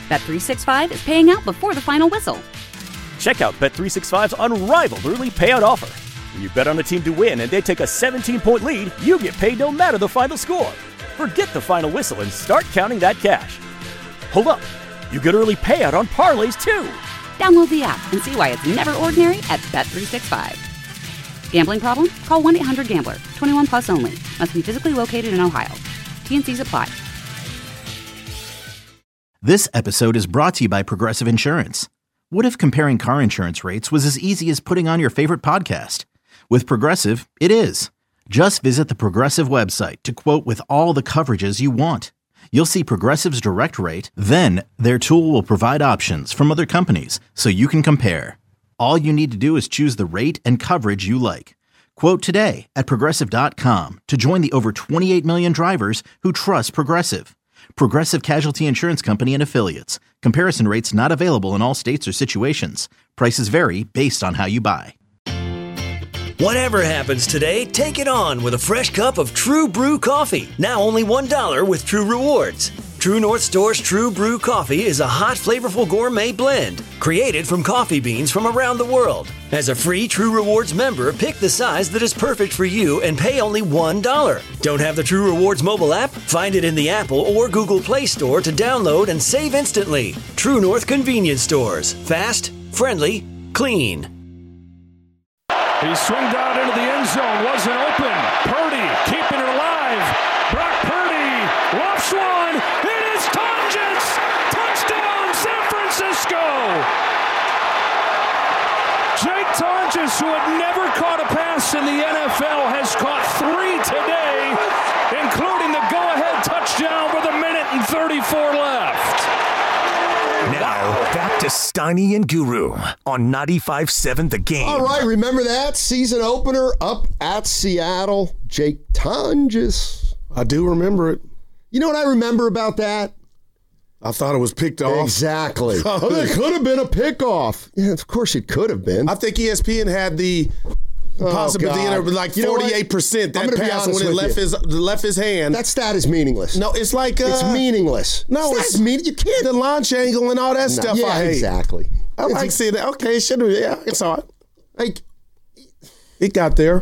Bet365 is paying out before the final whistle. Check out Bet365's unrivaled early payout offer. When you bet on a team to win and they take a 17-point lead, you get paid no matter the final score. Forget the final whistle and start counting that cash. Hold up. You get early payout on parlays, too. Download the app and see why it's never ordinary at Bet365. Gambling problem? Call 1-800-GAMBLER. 21 plus only. Must be physically located in Ohio. T&Cs apply. This episode is brought to you by Progressive Insurance. What if comparing car insurance rates was as easy as putting on your favorite podcast? With Progressive, it is. Just visit the Progressive website to quote with all the coverages you want. You'll see Progressive's direct rate, then their tool will provide options from other companies so you can compare. All you need to do is choose the rate and coverage you like. Quote today at Progressive.com to join the over 28 million drivers who trust Progressive. Progressive Casualty Insurance Company and Affiliates. Comparison rates not available in all states or situations. Prices vary based on how you buy. Whatever happens today, take it on with a fresh cup of True Brew coffee. Now only $1 with True Rewards. True North Store's True Brew coffee is a hot, flavorful gourmet blend created from coffee beans from around the world. As a free True Rewards member, pick the size that is perfect for you and pay only $1. Don't have the True Rewards mobile app? Find it in the Apple or Google Play Store to download and save instantly. True North Convenience Stores. Fast, friendly, clean. He swinged out into the end zone. Wasn't open. Purdy keeping it alive. Brock Purdy lofts one. It is Tonjes. Touchdown, San Francisco. Jake Tonjes, who had never caught a pass in the NFL, has caught 3 today, including the go-ahead touchdown with 1:34 left. Now, back to Steiny and Guru on 95.7 The Game. All right, remember that season opener up at Seattle? Jake Tonjes. I do remember it. You know what I remember about that? I thought it was picked off. Exactly. It could have been a pickoff. Yeah, of course it could have been. I think ESPN had the possibility like 48%. That pass when it left his hand. That stat is meaningless. No, it's like it's meaningless. No, it's mean. You can't the launch angle and all that stuff. Yeah, I hate. Exactly. I like seeing that. Okay, it should have. Yeah, it's all right. Like it got there.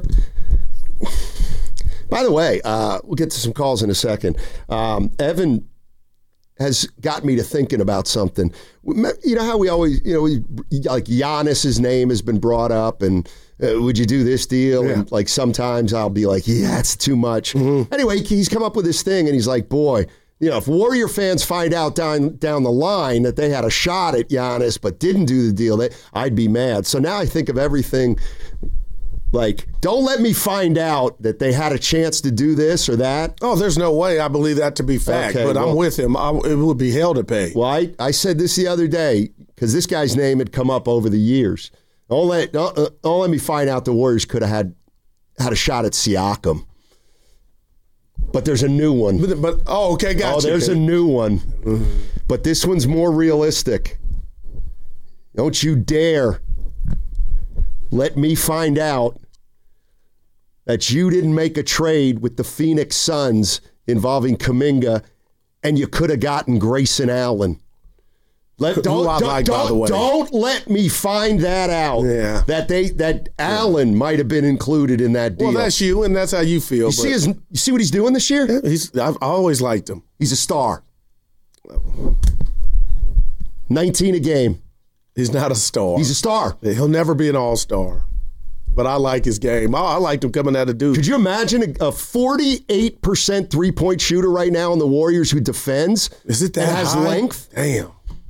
By the way, we'll get to some calls in a second. Evan has got me to thinking about something. You know how we always, like Giannis's name has been brought up, and would you do this deal? Yeah. And like sometimes I'll be like, yeah, that's too much. Mm-hmm. Anyway, he's come up with this thing, and he's like, boy, if Warrior fans find out down the line that they had a shot at Giannis but didn't do the deal, I'd be mad. So now I think of everything. Like, don't let me find out that they had a chance to do this or that. Oh, there's no way I believe that to be fact, okay, but I'm with him. It would be hell to pay. Well, I said this the other day because this guy's name had come up over the years. Don't let me find out the Warriors could have had a shot at Siakam. But there's a new one. But okay, got you. There's a new one. Mm-hmm. But this one's more realistic. Don't you dare let me find out that you didn't make a trade with the Phoenix Suns involving Kuminga and you could have gotten Grayson Allen. Don't let me find that out. Yeah. That Allen might have been included in that deal. Well, that's you, and that's how you feel. You see what he's doing this year? Yeah, I've always liked him. He's a star. 19 a game. He's not a star. He's a star. He'll never be an all-star. But I like his game. I liked him coming out of Duke. Could you imagine a 48% three-point shooter right now on the Warriors who defends? Is it that has high? Length? Damn.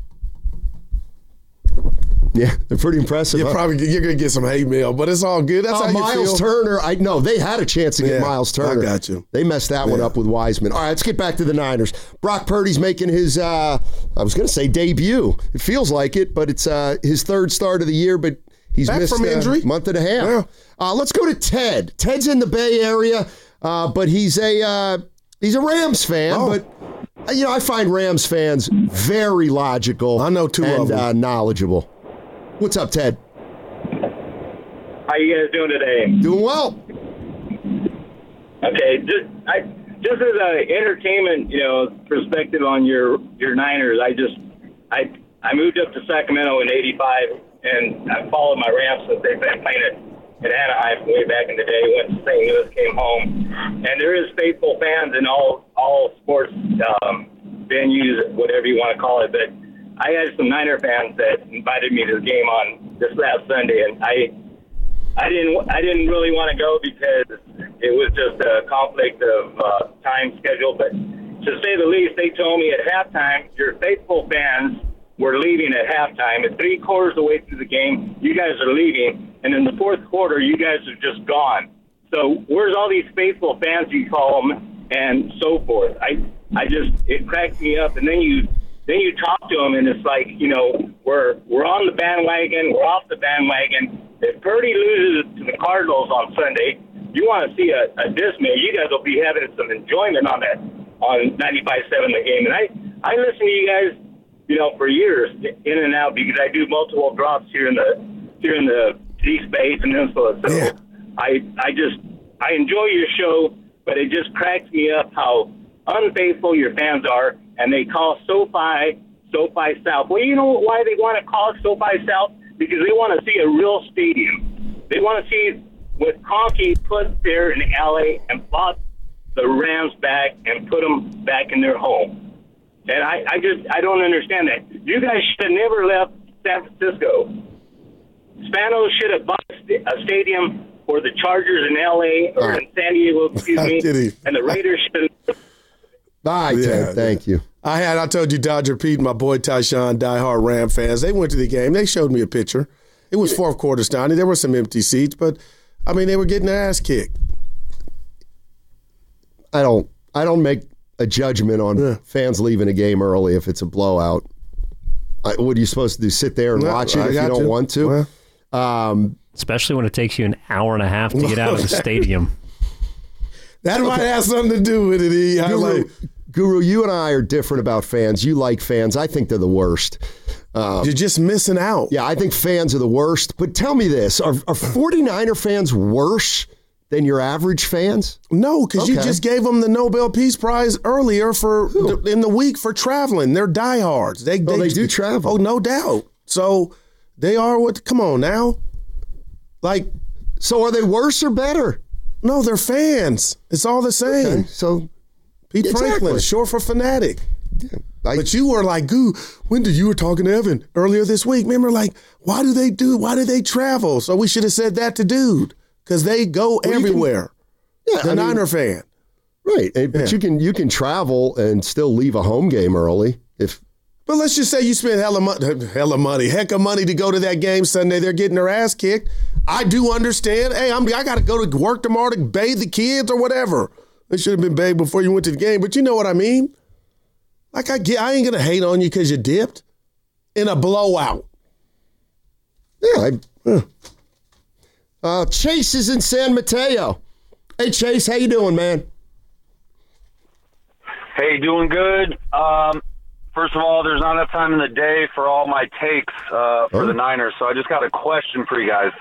Yeah, they're pretty impressive. You're going to get some hate mail, but it's all good. That's how you feel. Miles Turner, they had a chance to get Miles Turner. I got you. They messed that one up with Wiseman. All right, let's get back to the Niners. Brock Purdy's making his, I was going to say debut. It feels like it, but it's his third start of the year, but he's back missed from injury. A month and a half. Yeah. Let's go to Ted. Ted's in the Bay Area, but he's a Rams fan, but I find Rams fans very logical. I know two of them. And knowledgeable. What's up, Ted? How you guys doing today? Doing well. Okay, just as an entertainment, perspective on your Niners, I moved up to Sacramento in '85, and I followed my Rams since they've been playing it in Anaheim way back in the day. Went to St. Louis, came home, and there is faithful fans in all sports venues, whatever you want to call it. But I had some Niner fans that invited me to the game on this last Sunday, and I didn't really want to go because it was just a conflict of time schedule. But to say the least, they told me at halftime, your faithful fans were leaving at halftime. At 3/4 of the way through the game, you guys are leaving, and in the fourth quarter, you guys are just gone. So where's all these faithful fans, you call them, and so forth? It cracks me up. And then you talk to them, and it's like, we're on the bandwagon, we're off the bandwagon. If Purdy loses to the Cardinals on Sunday, you want to see a dismay. You guys will be having some enjoyment on 95.7 the game. And I listen to you guys, for years in and out, because I do multiple drops here in the East Bay Peninsula. So yeah. I enjoy your show, but it just cracks me up how unfaithful your fans are, and they call SoFi South. Well, you know why they want to call it SoFi South? Because they want to see a real stadium. They want to see what Kroenke put there in LA and bought the Rams back and put them back in their home. And I don't understand that. You guys should have never left San Francisco. Spanos should have bought a stadium for the Chargers in LA or in San Diego, and the Raiders should have. Bye, Ted. Thank you. I told you Dodger Pete and my boy Tyshawn, diehard Ram fans, they went to the game. They showed me a picture. It was fourth quarter, Stoney. There were some empty seats, but, they were getting their ass kicked. I don't make a judgment on fans leaving a game early if it's a blowout. What are you supposed to do, sit there and watch it if you don't want to? Especially when it takes you an hour and a half to get out of the stadium. That might have something to do with it, Guru, you and I are different about fans. You like fans. I think they're the worst. You're just missing out. Yeah, I think fans are the worst. But tell me this, are 49er fans worse than your average fans? No, because you just gave them the Nobel Peace Prize earlier in the week for traveling. They're diehards. They do travel. Oh, no doubt. So they are come on now. So are they worse or better? No, they're fans. It's all the same. Okay, so Pete Franklin, short for fanatic. Yeah, but you were like, Goo, when did you were talking to Evan earlier this week? Remember, why do they travel? So we should have said that to dude, because they go everywhere. Niner fan. Right. But you can travel and still leave a home game early But let's just say you spend heck of money to go to that game Sunday. They're getting their ass kicked. I do understand. Hey, I got to go to work tomorrow to bathe the kids or whatever. They should have been bathed before you went to the game. But you know what I mean? I ain't going to hate on you because you dipped in a blowout. Yeah. Chase is in San Mateo. Hey, Chase, how you doing, man? Hey, doing good. First of all, there's not enough time in the day for all my takes for the Niners, so I just got a question for you guys.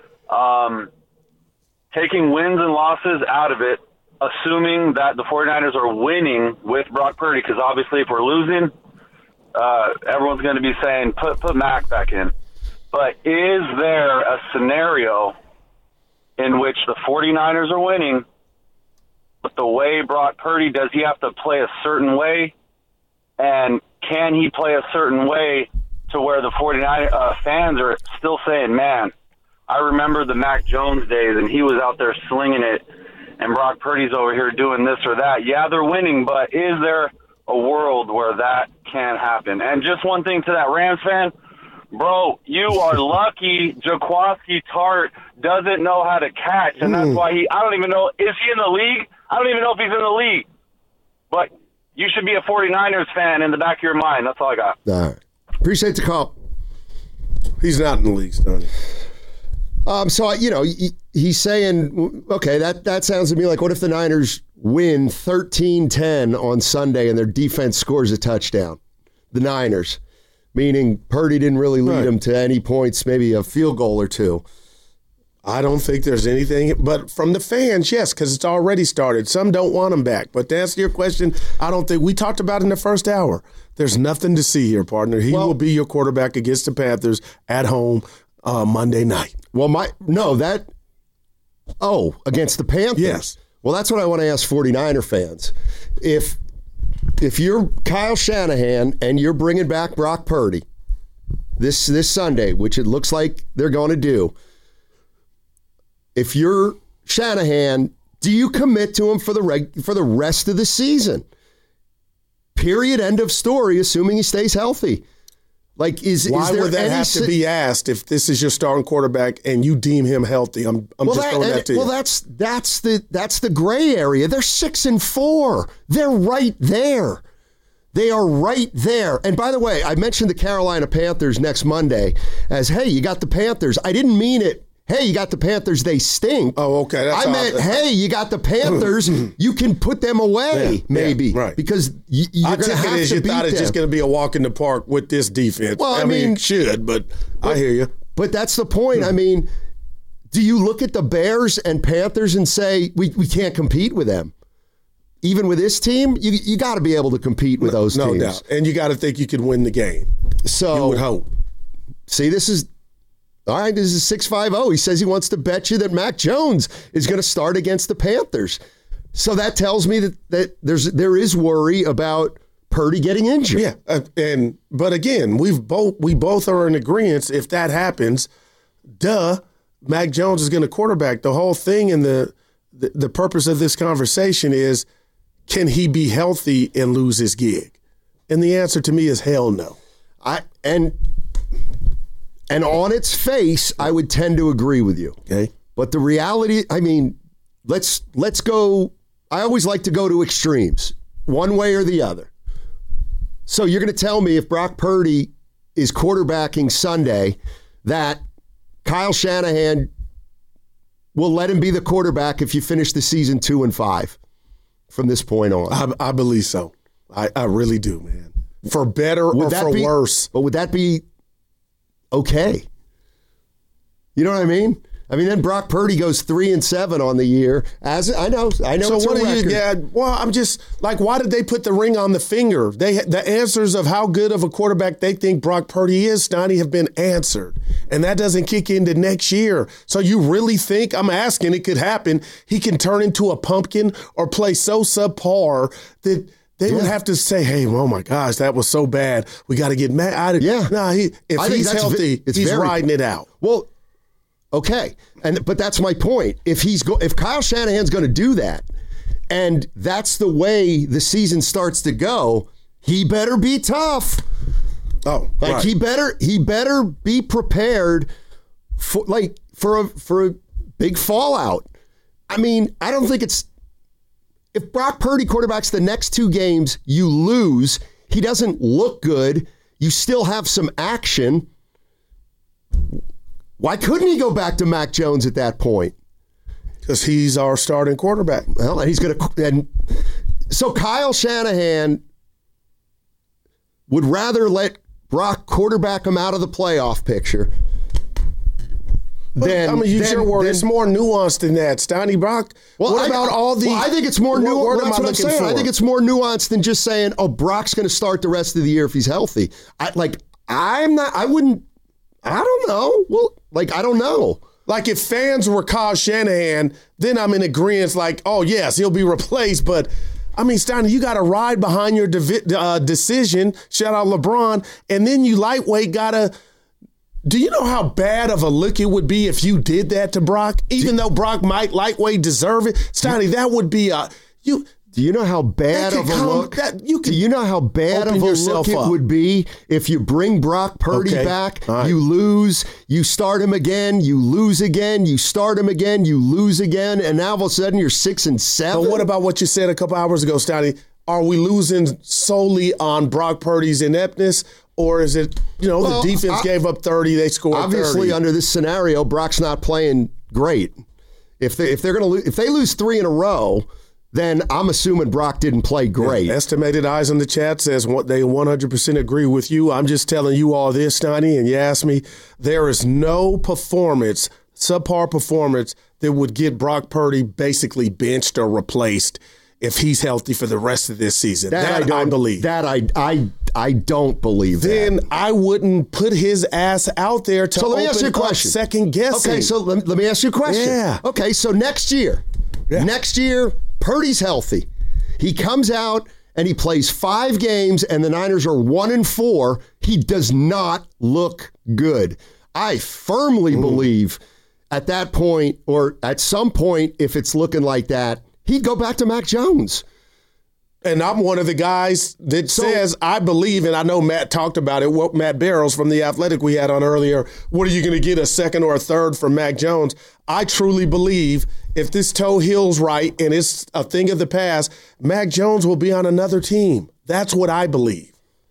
Taking wins and losses out of it, assuming that the 49ers are winning with Brock Purdy, because obviously if we're losing, everyone's going to be saying, put Mac back in. But is there a scenario in which the 49ers are winning, but the way Brock Purdy, does he have to play a certain way? And can he play a certain way to where the 49 fans are still saying, man, I remember the Mac Jones days, and he was out there slinging it, and Brock Purdy's over here doing this or that. Yeah, they're winning, but is there a world where that can happen? And just one thing to that Rams fan, bro, you are lucky Jaquiski Tartt doesn't know how to catch, and that's why I don't even know, is he in the league? I don't even know if he's in the league. But you should be a 49ers fan in the back of your mind. That's all I got. All right. Appreciate the call. He's not in the league, Stoney. So, he's saying, okay, that sounds to me like, what if the Niners win 13-10 on Sunday and their defense scores a touchdown? The Niners. Meaning Purdy didn't really lead them to any points, maybe a field goal or two. I don't think there's anything, but from the fans, yes, because it's already started. Some don't want him back. But to answer your question, I don't think we talked about it in the first hour. There's nothing to see here, partner. He will be your quarterback against the Panthers at home Monday night. Well, against the Panthers? Yes. Well, that's what I want to ask 49er fans. If you're Kyle Shanahan and you're bringing back Brock Purdy this Sunday, which it looks like they're going to do, if you're Shanahan, do you commit to him for the rest of the season? Period. End of story. Assuming he stays healthy. Like, why would that have to be asked if this is your starting quarterback and you deem him healthy? I'm just throwing that to you. Well, that's the gray area. They're 6-4. They're right there. They are right there. And by the way, I mentioned the Carolina Panthers next Monday as, hey, you got the Panthers. I didn't mean it. Hey, you got the Panthers, they stink. Oh, okay. I meant, hey, you got the Panthers, you can put them away, maybe. Yeah, right. Because you're going to have to beat them. You thought it's just going to be a walk in the park with this defense. Well, I mean, it should, but I hear you. But that's the point. I mean, do you look at the Bears and Panthers and say, we can't compete with them? Even with this team, you got to be able to compete with those teams. No doubt. And you got to think you can win the game. So you would hope. See, this is... All right, this is 650. He says he wants to bet you that Mac Jones is going to start against the Panthers. So that tells me that there is worry about Purdy getting injured. Yeah, but again, we both are in agreement. If that happens, Mac Jones is going to quarterback. The whole thing and the purpose of this conversation is, can he be healthy and lose his gig? And the answer to me is hell no. And on its face, I would tend to agree with you. Okay. But the reality, I mean, let's go. I always like to go to extremes, one way or the other. So you're going to tell me if Brock Purdy is quarterbacking Sunday that Kyle Shanahan will let him be the quarterback if you finish the season 2-5 from this point on? I believe so. I really do, man. For better or for worse. But would that be okay? You know what I mean? I mean, then Brock Purdy goes 3-7 on the year. I know. So it's what a record. I'm just like, why did they put the ring on the finger? The answers of how good of a quarterback they think Brock Purdy is, Stoney, have been answered, and that doesn't kick into next year. So you really think? I'm asking. It could happen. He can turn into a pumpkin or play so subpar that they would have to say, "Hey, oh my gosh, that was so bad. We got to get mad out of it." Yeah. Nah, if he's healthy, he's riding it out. Well. Okay, but that's my point. If Kyle Shanahan's going to do that, and that's the way the season starts to go, he better be tough. Oh, like right. he better be prepared for a big fallout. I mean, I don't think it's if Brock Purdy quarterbacks the next 2 games, you lose. He doesn't look good. You still have some action. Why couldn't he go back to Mac Jones at that point? Because he's our starting quarterback. Well, and he's going to. So Kyle Shanahan would rather let Brock quarterback him out of the playoff picture. Use your word. It's more nuanced than that, Stoney. Brock. Well, I think it's more nuanced. That's what I'm saying. I think it's more nuanced than just saying, "Oh, Brock's going to start the rest of the year if he's healthy." I don't know. Well, I don't know. Like, if fans were Kyle Shanahan, then I'm in agreement, like, oh, yes, he'll be replaced. But, I mean, Steiner, you got to ride behind your decision, shout out LeBron, and then you lightweight got to – do you know how bad of a look it would be if you did that to Brock? Even though Brock might lightweight deserve it? Steiner, that would be Do you know how bad of a look? Do you know how bad of a look it would be if you bring Brock Purdy back, you lose, you start him again, you lose again, you start him again, you lose again, and now all of a sudden you're 6-7? But what about what you said a couple hours ago, Stoney? Are we losing solely on Brock Purdy's ineptness, or is it, the defense gave up 30, they scored 30? Obviously, under this scenario, Brock's not playing great. If they lose 3 in a row, then I'm assuming Brock didn't play great. Yeah, estimated eyes in the chat says they 100% agree with you. I'm just telling you all this, Stoney, and you asked me, there is no performance subpar performance that would get Brock Purdy basically benched or replaced if he's healthy for the rest of this season. That I believe. That I don't believe then that. I wouldn't put his ass out there to open up second guessing. Okay, so let me ask you a question. Yeah. Okay, so next year, Purdy's healthy. He comes out and he plays 5 games and the Niners are 1-4. He does not look good. I firmly believe at that point, or at some point, if it's looking like that, he'd go back to Mac Jones. And I'm one of the guys that says, I believe, and I know Matt talked about it, what Matt Barrows from The Athletic we had on earlier, what are you going to get, a second or a third from Mac Jones? I truly believe if this toe heals right and it's a thing of the past, Mac Jones will be on another team. That's what I believe.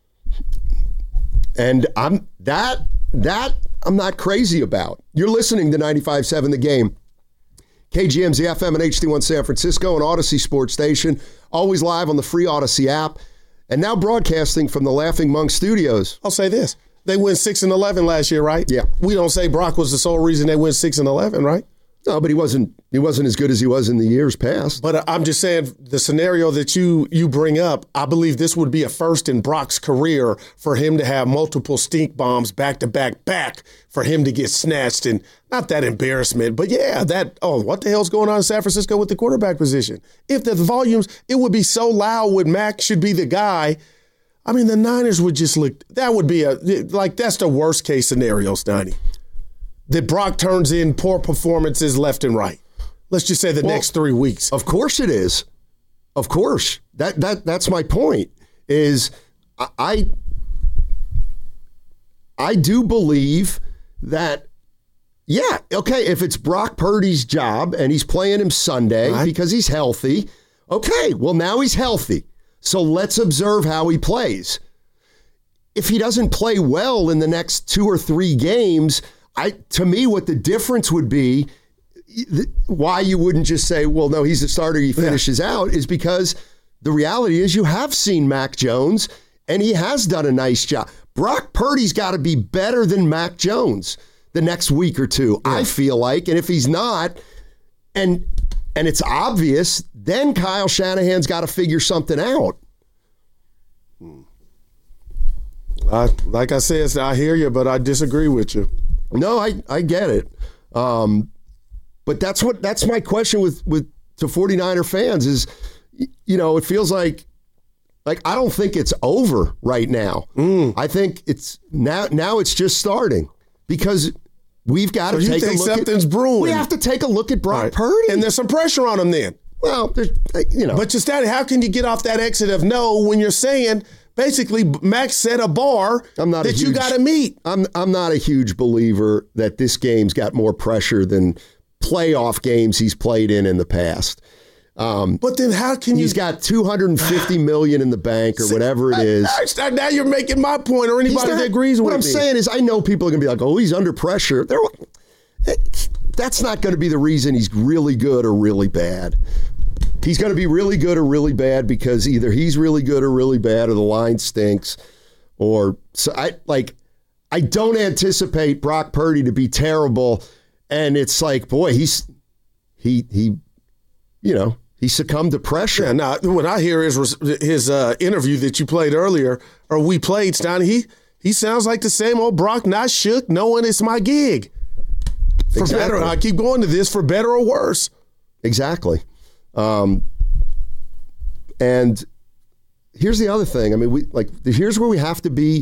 And I'm not crazy about. You're listening to 95.7 The Game. KGMZ FM and HD1 San Francisco and Odyssey Sports Station. Always live on the free Odyssey app. And now broadcasting from the Laughing Monk Studios. I'll say this. They went 6-11 last year, right? Yeah. We don't say Brock was the sole reason they went 6-11, right? No, but he wasn't as good as he was in the years past. But I'm just saying the scenario that you bring up, I believe this would be a first in Brock's career for him to have multiple stink bombs back to back for him to get snatched, and not that embarrassment, but yeah, what the hell's going on in San Francisco with the quarterback position? If the volumes, it would be so loud when Mac should be the guy. I mean, the Niners would just look, that would be that's the worst case scenario, Steiny. That Brock turns in poor performances left and right. Let's just say the next 3 weeks. Of course it is. Of course. That's my point. Is I do believe that, yeah, okay, if it's Brock Purdy's job and he's playing him Sunday because he's healthy, okay, well, now he's healthy. So let's observe how he plays. If he doesn't play well in the next 2 or 3 games, to me, what the difference would be, why you wouldn't just say, well, no, he's the starter, he finishes out, is because the reality is you have seen Mac Jones, and he has done a nice job. Brock Purdy's got to be better than Mac Jones the next week or two, I feel like. And if he's not, and it's obvious, then Kyle Shanahan's got to figure something out. Like I said, I hear you, but I disagree with you. No, I get it. But that's my question to 49er fans is, it feels like I don't think it's over right now. I think it's now it's just starting because we've got to take a look something's brewing. We have to take a look at Brock Purdy. And there's some pressure on him then. Well, But how can you get off that exit of no when you're saying basically Max set a bar you got to meet? I'm not a huge believer that this game's got more pressure than playoff games he's played in the past. But then how can He's got $250 million in the bank or whatever it is. Now you're making my point, or anybody that agrees with me. What I'm saying is I know people are going to be like, oh, he's under pressure. That's not going to be the reason he's really good or really bad. He's going to be really good or really bad because either he's really good or really bad or the line stinks. I don't anticipate Brock Purdy to be terrible. And it's like, boy, he succumbed to pressure. Yeah, now, when I hear his interview that you played earlier, or we played, Steiny, he sounds like the same old Brock, not shook, knowing it's my gig. For better, I keep going to this for better or worse. Exactly. And here's the other thing. I mean, here's where we have to be.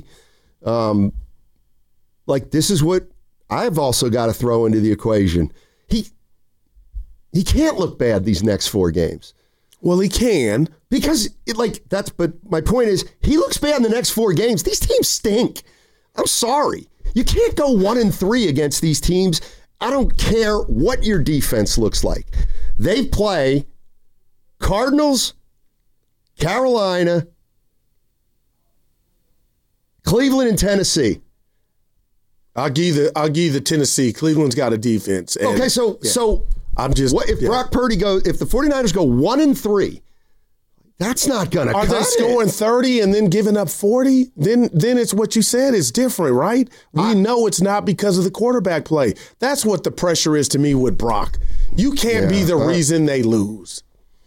This is what I've also got to throw into the equation. He can't look bad these next 4 games. Well, he can. Because but my point is he looks bad in the next 4 games. These teams stink. I'm sorry. You can't go 1-3 against these teams. I don't care what your defense looks like. They play Cardinals, Carolina, Cleveland, and Tennessee. I'll give you the Tennessee. Cleveland's got a defense. And, so I'm just. What if Brock Purdy if the 49ers go 1-3, That's not going to cut it. Are they scoring 30 and then giving up 40? Then it's what you said. It's different, right? We know it's not because of the quarterback play. That's what the pressure is to me with Brock. You can't be the reason they lose.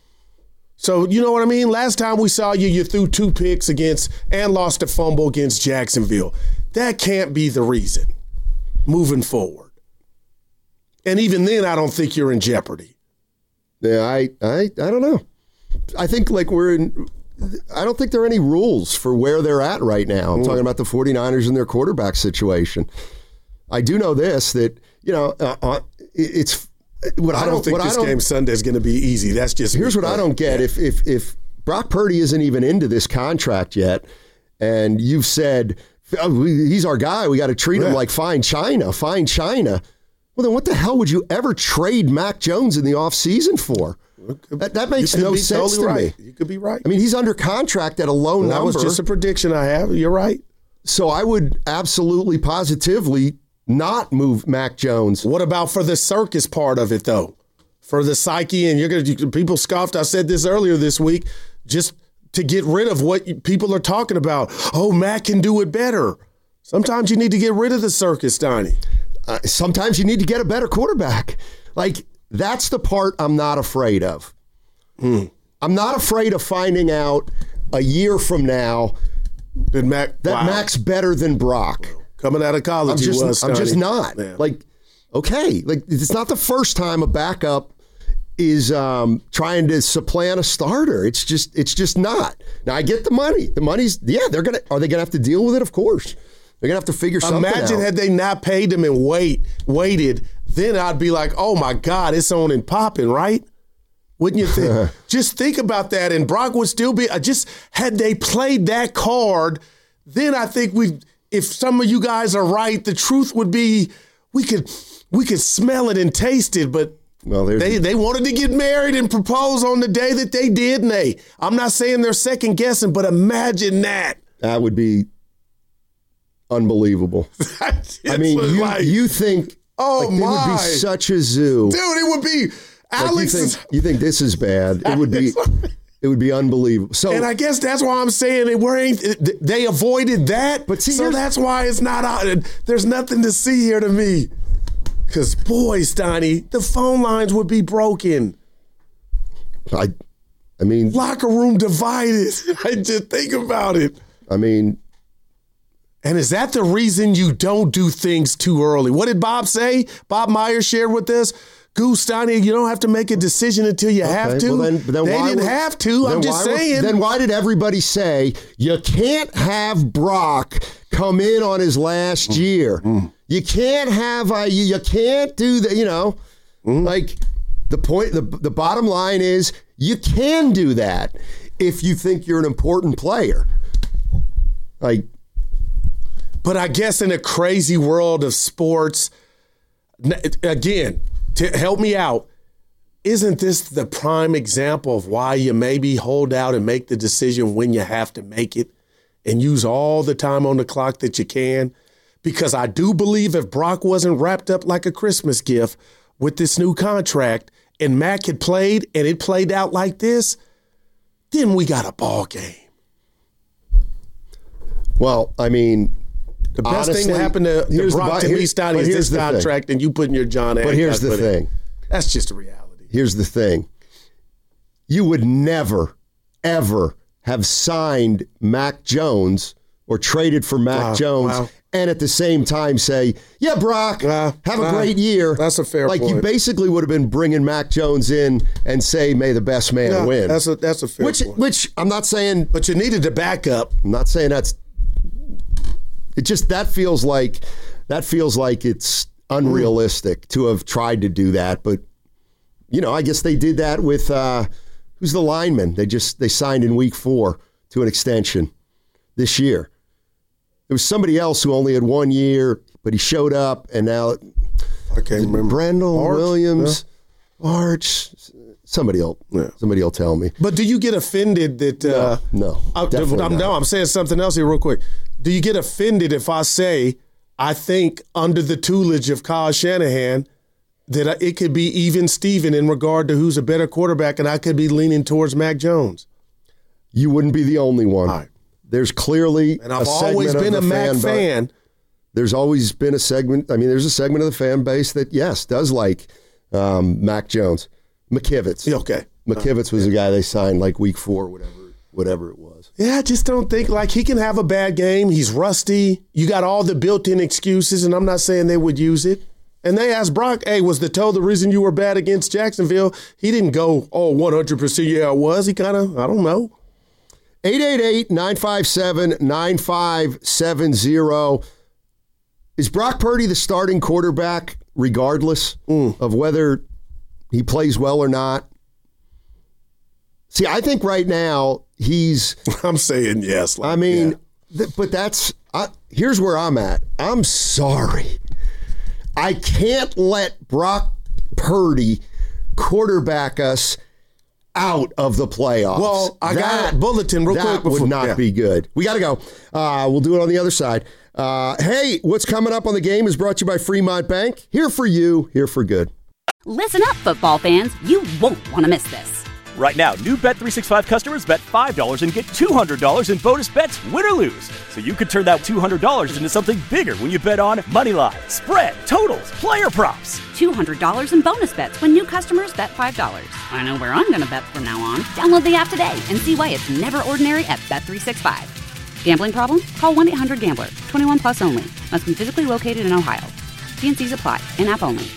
So, you know what I mean? Last time we saw you threw 2 picks and lost a fumble against Jacksonville. That can't be the reason moving forward. And even then, I don't think you're in jeopardy. Yeah, I don't know. I think I don't think there are any rules for where they're at right now. I'm talking about the 49ers and their quarterback situation. I do know this, that, it's what I don't think this game Sunday is going to be easy. That's just here's what I don't get. If Brock Purdy isn't even into this contract yet, and you've said, he's our guy, we got to treat him like fine china. Well, then what the hell would you ever trade Mac Jones in the offseason for? That makes no sense to me. You could be right. I mean, he's under contract at a low number. That was just a prediction I have. You're right. So I would absolutely, positively not move Mac Jones. What about for the circus part of it, though? For the psyche, and people scoffed. I said this earlier this week, just to get rid of what people are talking about. Oh, Mac can do it better. Sometimes you need to get rid of the circus, Donnie. Sometimes you need to get a better quarterback. That's the part I'm not afraid of. I'm not afraid of finding out a year from now that Mac's better than Brock. Coming out of college, I'm just not. Man. It's not the first time a backup is trying to supplant a starter. It's just not. Now, I get the money. The money's, are they gonna have to deal with it? Of course. They're gonna have to figure something out. Imagine had they not paid him and waited, then I'd be like, oh my God, it's on and popping, right? Wouldn't you think? Just think about that, and Brock would still be. Had they played that card, then I think if some of you guys are right, the truth would be we could smell it and taste it, but they wanted to get married and propose on the day that they did, and I'm not saying they're second guessing, but imagine that. That would be unbelievable. I mean, you think it would be such a zoo. Dude, it would be Alex. You think this is bad. It would be unbelievable. So, and I guess that's why I'm saying they avoided that. But so that's why it's not out. There's nothing to see here to me. Because, boy, Stoney, the phone lines would be broken. I mean, locker room divided. I just think about it. I mean, and is that the reason you don't do things too early? What did Bob say? Bob Meyer shared with us. Goose, Stoney, you don't have to make a decision until you have to. Well, then they didn't have to. I'm just saying. Then why did everybody say you can't have Brock come in on his last year? You can't have you can't do that. The bottom line is you can do that if you think you're an important player. But I guess in a crazy world of sports, again, to help me out, isn't this the prime example of why you maybe hold out and make the decision when you have to make it and use all the time on the clock that you can? Because I do believe if Brock wasn't wrapped up like a Christmas gift with this new contract and Mac had played and it played out like this, then we got a ball game. Well, I mean, the best thing that happened to Brock to me, Stoney, is this contract and you putting your John Hancock. But here's the thing. That's just a reality. Here's the thing. You would never, ever have signed Mac Jones or traded for Mac Jones and at the same time say, yeah, Brock, have a great year. That's a fair point. You basically would have been bringing Mac Jones in and say, may the best man win. That's a fair point. Which I'm not saying. But you needed to back up. I'm not saying that's. It just that feels like it's unrealistic to have tried to do that. But I guess they did that with who's the lineman? They signed in week 4 to an extension this year. There was somebody else who only had 1 year, but he showed up, and now I can't remember. Brendel Williams, Arch. Somebody will tell me. But do you get offended that? No, I'm saying something else here real quick. Do you get offended if I say I think under the tutelage of Kyle Shanahan that it could be even Steven in regard to who's a better quarterback, and I could be leaning towards Mac Jones? you wouldn't be the only one. Right. There's clearly and I've always been a Mac fan. There's always been a segment. I mean, there's a segment of the fan base that, yes, does like Mac Jones. McKivitz. Okay. McKivitz was the guy they signed like week 4, whatever it was. Yeah, I just don't think, like, he can have a bad game. He's rusty. You got all the built-in excuses, and I'm not saying they would use it. And they asked Brock, hey, was the toe the reason you were bad against Jacksonville? He didn't go, 100%, yeah, it was. He kind of, I don't know. 888-957-9570. Is Brock Purdy the starting quarterback regardless of whether he plays well or not? See, I think right now he's... I'm saying yes. But here's where I'm at. I'm sorry. I can't let Brock Purdy quarterback us out of the playoffs. Well, I got a bulletin real quick. That would not be good. We got to go. We'll do it on the other side. Hey, what's coming up on the game is brought to you by Fremont Bank. Here for you, here for good. Listen up, football fans. You won't want to miss this. Right now, new Bet365 customers bet $5 and get $200 in bonus bets, win or lose. So you could turn that $200 into something bigger when you bet on moneyline, spread, totals, player props. $200 in bonus bets when new customers bet $5. I know where I'm going to bet from now on. Download the app today and see why it's never ordinary at Bet365. Gambling problem? Call 1-800-GAMBLER. 21 plus only. Must be physically located in Ohio. T&Cs apply. In-app only.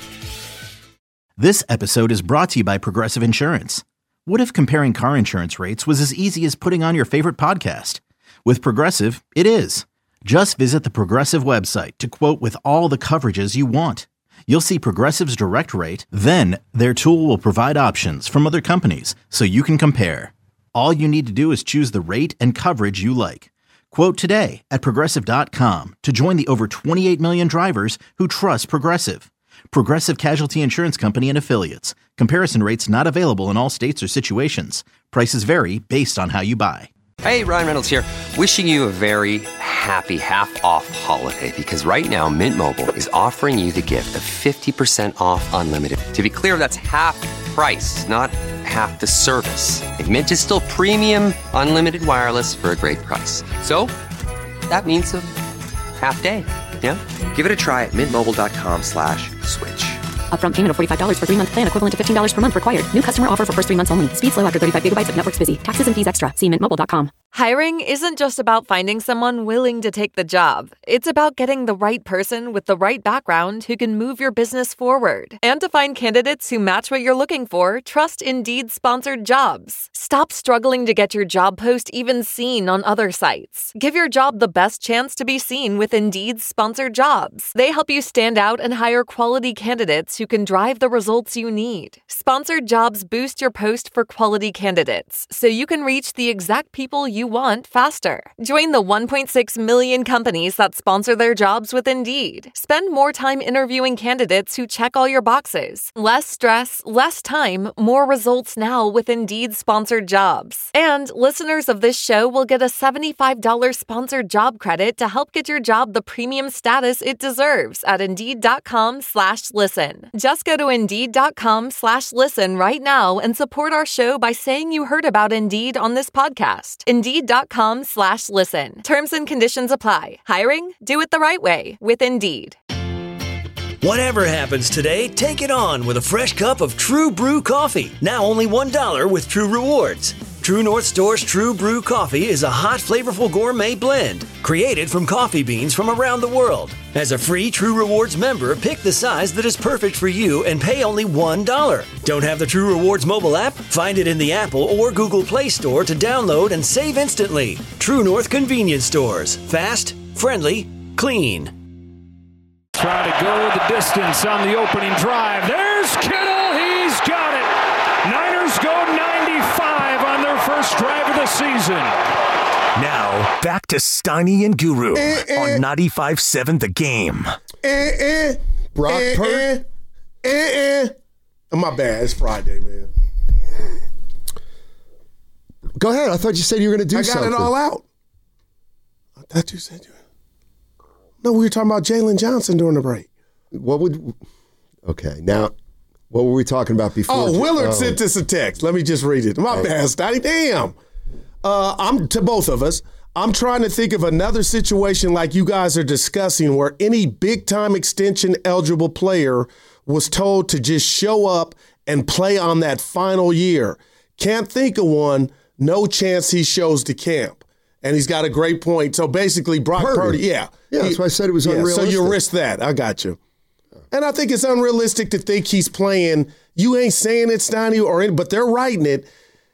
This episode is brought to you by Progressive Insurance. What if comparing car insurance rates was as easy as putting on your favorite podcast? With Progressive, it is. Just visit the Progressive website to quote with all the coverages you want. You'll see Progressive's direct rate, then their tool will provide options from other companies so you can compare. All you need to do is choose the rate and coverage you like. Quote today at Progressive.com to join the over 28 million drivers who trust Progressive. Progressive Casualty Insurance Company and Affiliates. Comparison rates not available in all states or situations. Prices vary based on how you buy. Hey, Ryan Reynolds here. Wishing you a very happy half-off holiday because right now Mint Mobile is offering you the gift of 50% off unlimited. To be clear, that's half price, not half the service. And Mint is still premium unlimited wireless for a great price. So that means a half day. Yeah? Give it a try at mintmobile.com/switch. Upfront payment of $45 for 3-month plan equivalent to $15 per month required. New customer offer for first 3 months only. Speed slow after 35 gigabytes if network's busy. Taxes and fees extra. See mintmobile.com. Hiring isn't just about finding someone willing to take the job. It's about getting the right person with the right background who can move your business forward. And to find candidates who match what you're looking for, trust Indeed sponsored jobs. Stop struggling to get your job post even seen on other sites. Give your job the best chance to be seen with Indeed sponsored jobs. They help you stand out and hire quality candidates who can drive the results you need. Sponsored jobs boost your post for quality candidates, so you can reach the exact people you want faster. Join the 1.6 million companies that sponsor their jobs with Indeed. Spend more time interviewing candidates who check all your boxes. Less stress, less time, more results now with Indeed sponsored jobs. And listeners of this show will get a $75 sponsored job credit to help get your job the premium status it deserves at Indeed.com/listen. Just go to Indeed.com/listen right now and support our show by saying you heard about Indeed on this podcast. Indeed.com/listen. Terms and conditions apply. Hiring? Do it the right way with Indeed. Whatever happens today, take it on with a fresh cup of True Brew coffee. Now only $1 with True Rewards. True North Store's True Brew coffee is a hot, flavorful gourmet blend created from coffee beans from around the world. As a free True Rewards member, pick the size that is perfect for you and pay only $1. Don't have the True Rewards mobile app? Find it in the Apple or Google Play Store to download and save instantly. True North convenience stores. Fast, friendly, clean. Try to go the distance on the opening drive. There's Kittle. He's got it. Niners go 95 on their first drive of the season. Now, back to Steiny and Guru on 95.7 The Game. Brock Purdy. My bad. It's Friday, man. Go ahead. I thought you said you were going to do something. I got it all out. I thought you said you... No, we were talking about Jalen Johnson during the break. Okay, now, what were we talking about before? Oh, Willard sent us a text. Let me just read it. My bad, Steiny. Damn. I'm to both of us. I'm trying to think of another situation like you guys are discussing where any big-time extension eligible player was told to just show up and play on that final year. Can't think of one. No chance he shows to camp. And he's got a great point. So basically, Brock Purdy, Yeah, that's why I said it was unrealistic. So you risk that. I got you. And I think it's unrealistic to think he's playing. You ain't saying it, Steiny, but they're writing it.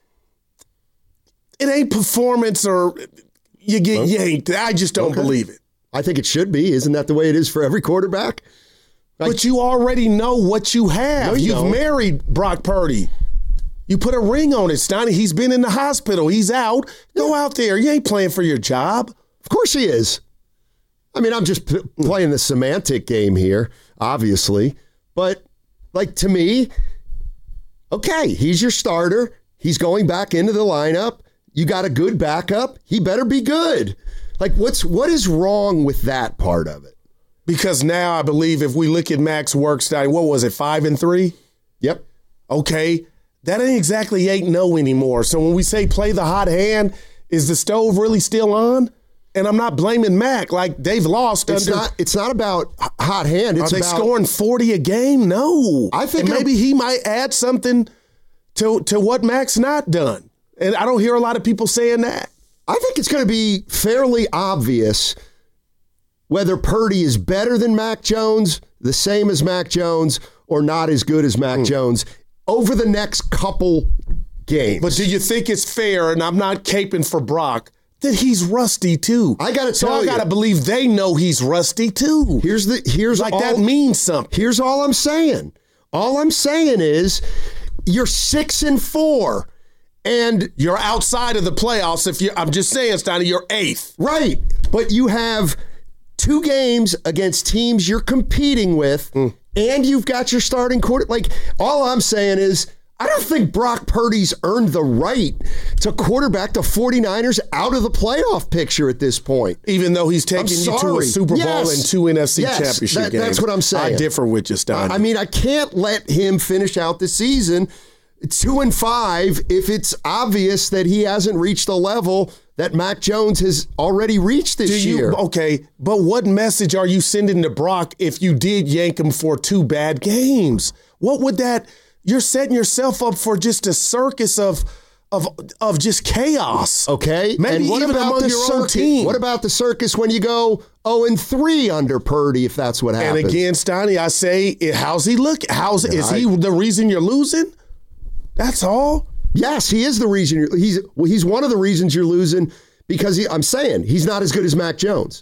It ain't performance or you get yanked. I just don't believe it. I think it should be. Isn't that the way it is for every quarterback? But you already know what you have. No, You've married Brock Purdy. You put a ring on it, Steiny. He's been in the hospital. He's out. Go out there. You ain't playing for your job. Of course he is. I mean, I'm just playing the semantic game here, obviously. But, to me, okay, he's your starter. He's going back into the lineup. You got a good backup. He better be good. What is wrong with that part of it? Because now I believe if we look at Mac's work, Steiny, what was it, 5-3? Yep. Okay. That ain't exactly 8-0 anymore. So when we say play the hot hand, is the stove really still on? And I'm not blaming Mac. They've lost. It's not about hot hand. It's Are they scoring 40 a game? No. I think maybe he might add something to what Mac's not done. And I don't hear a lot of people saying that. I think it's going to be fairly obvious whether Purdy is better than Mac Jones, the same as Mac Jones, or not as good as Mac Jones over the next couple games. But do you think it's fair, and I'm not caping for Brock, that he's rusty too? I got to tell you. I got to believe they know he's rusty too. That means something. Here's all I'm saying. All I'm saying is you're 6-4. And you're outside of the playoffs. I'm just saying, Steiny, you're 8th. Right. But you have 2 games against teams you're competing with, and you've got your starting quarter. All I'm saying is, I don't think Brock Purdy's earned the right to quarterback the 49ers out of the playoff picture at this point. Even though he's taking you to a Super Bowl and 2 NFC championship games. That's what I'm saying. I differ with you, Steiny. I mean, I can't let him finish out the season 2-5 if it's obvious that he hasn't reached the level that Mac Jones has already reached this year. Okay, but what message are you sending to Brock if you did yank him for 2 bad games? What would that? You're setting yourself up for just a circus of just chaos. Okay, maybe and what even about among the your circus? own team. What about the circus when you go 0-3 under Purdy? If that's what happens. And again, Steiny, I say, how's he look? Is he the reason you're losing? That's all. Yes, he is the reason he's one of the reasons you're losing because I'm saying he's not as good as Mac Jones.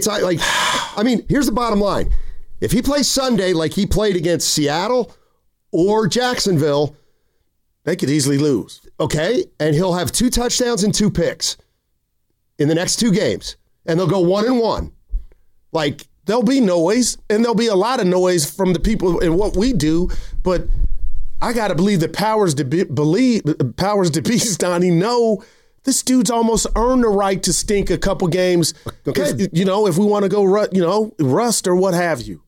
I mean, here's the bottom line. If he plays Sunday like he played against Seattle or Jacksonville, they could easily lose. Okay, and he'll have 2 touchdowns and 2 picks in the next 2 games, and they'll go 1-1. There'll be noise, and there'll be a lot of noise from the people in what we do, but I got to believe the powers to be, Steiny, know this dude's almost earned the right to stink a couple games. Okay. If we want to go, rust or what have you.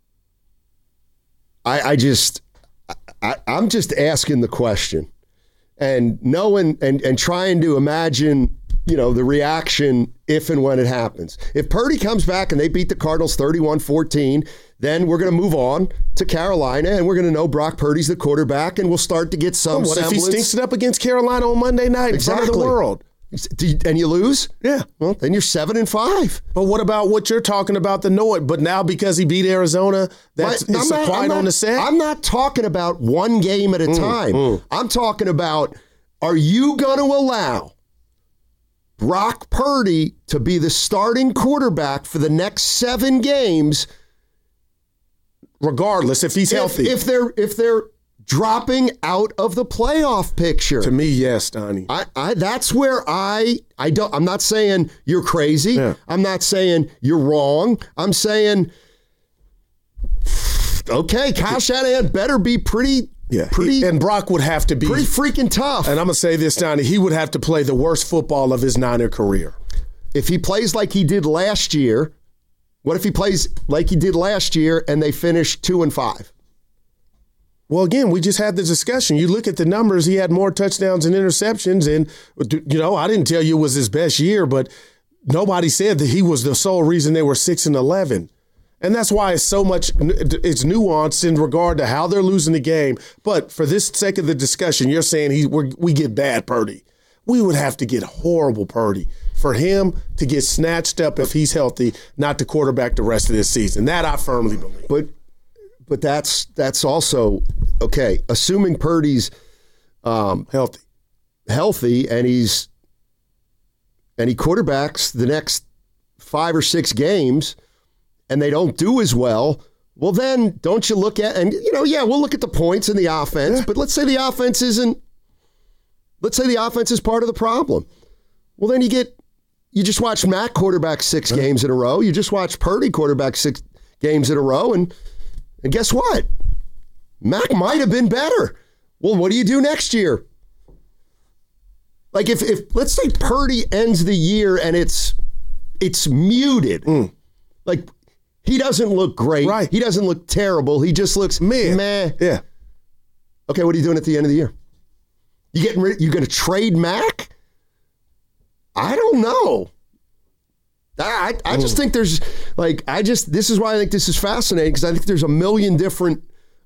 I'm just asking the question and knowing and trying to imagine, the reaction if and when it happens. If Purdy comes back and they beat the Cardinals 31-14, then we're going to move on to Carolina, and we're going to know Brock Purdy's the quarterback, and we'll start to get some what semblance. If he stinks it up against Carolina on Monday night in front of the world? And you lose? Yeah. Well, then you're 7-5. But what about what you're talking about, the noise? But now because he beat Arizona, it's quiet on the set? I'm not talking about one game at a time. I'm talking about, are you going to allow Brock Purdy to be the starting quarterback for the next 7 games, regardless if he's healthy? If they're dropping out of the playoff picture. To me, yes, Donnie. That's where I'm not saying you're crazy. Yeah. I'm not saying you're wrong. I'm saying, okay, Kyle Shanahan better be pretty. And Brock would have to be pretty freaking tough. And I'm going to say this, Donnie, he would have to play the worst football of his Niner career. If he plays like he did last year, what if he plays like he did last year and they finish 2-5? Well, again, we just had the discussion. You look at the numbers, he had more touchdowns and interceptions. And, I didn't tell you it was his best year, but nobody said that he was the sole reason they were 6-11. And that's why it's nuanced in regard to how they're losing the game. But for this sake of the discussion, you're saying we get bad Purdy. We would have to get horrible Purdy for him to get snatched up if he's healthy, not to quarterback the rest of this season. That I firmly believe. But that's also okay. Assuming Purdy's healthy, and he quarterbacks the next 5 or 6 games, and they don't do as well. Well, then don't you look at we'll look at the points in the offense, but let's say the offense isn't. Let's say the offense is part of the problem. Well, then you just watch Mac quarterback 6 games in a row. You just watch Purdy quarterback 6 games in a row, and guess what? Mac might have been better. Well, what do you do next year? Like if let's say Purdy ends the year and it's muted. Like he doesn't look great. Right. He doesn't look terrible. He just looks meh. Yeah. Okay, what are you doing at the end of the year? You going to trade Mac? I don't know. I just think there's this is why I think this is fascinating, because I think there's a million different